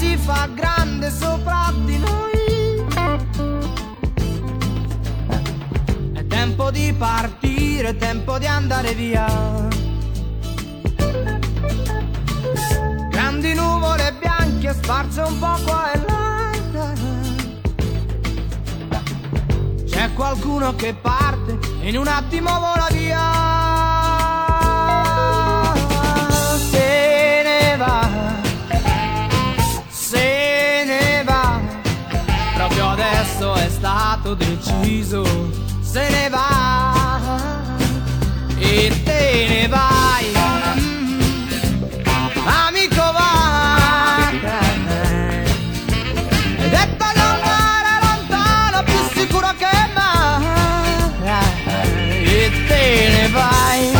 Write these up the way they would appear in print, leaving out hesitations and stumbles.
si fa grande sopra di noi. È tempo di partire, è tempo di andare via. Grandi nuvole bianche sparse un po' qua e là. C'è qualcuno che parte e in un attimo vola via. Se ne va, se ne va. Proprio adesso è stato deciso. Se ne va e te ne vai. Amico va. Hai detto di andare lontano, più sicuro che e te ne vai,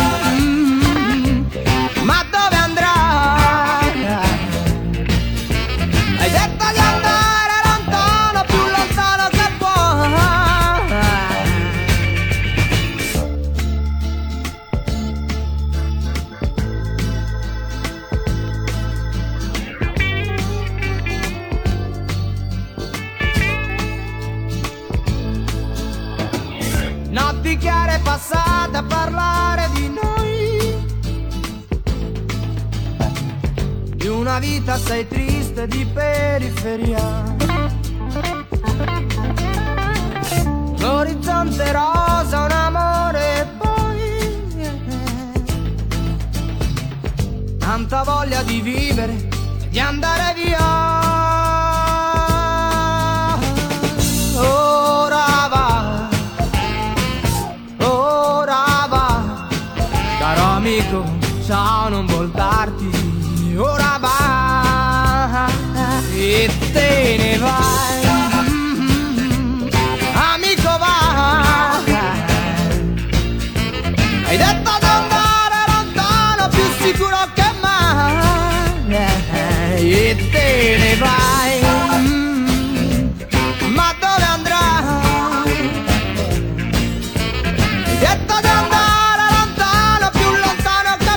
ma dove andrai? Hai detto di andare lontano, più lontano che notti chiare passate a parlare di noi, di una vita sei triste di periferia. L'orizzonte rosa, un amore e poi tanta voglia di vivere e di andare via. Ora va, caro amico, ciao, non voltarti, ora va e te ne vai, amico va. Hai detto di andare lontano, più sicuro che mai, e te ne vai, ma dove andrai? Hai detto di andare lontano, più lontano che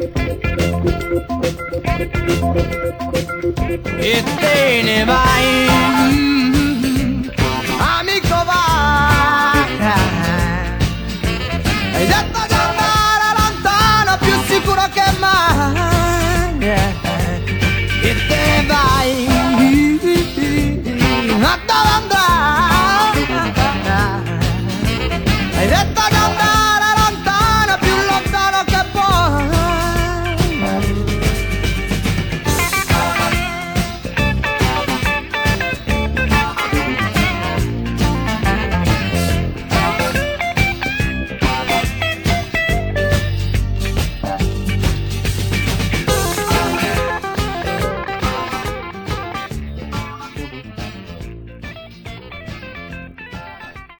puoi, e te ne vai.